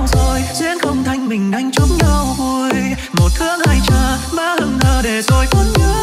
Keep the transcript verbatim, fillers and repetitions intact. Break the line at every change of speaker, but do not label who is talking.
rồi duyên không thành mình anh chúc nhau vui, một thương hai chờ ba hững hờ để rồi vẫn nhớ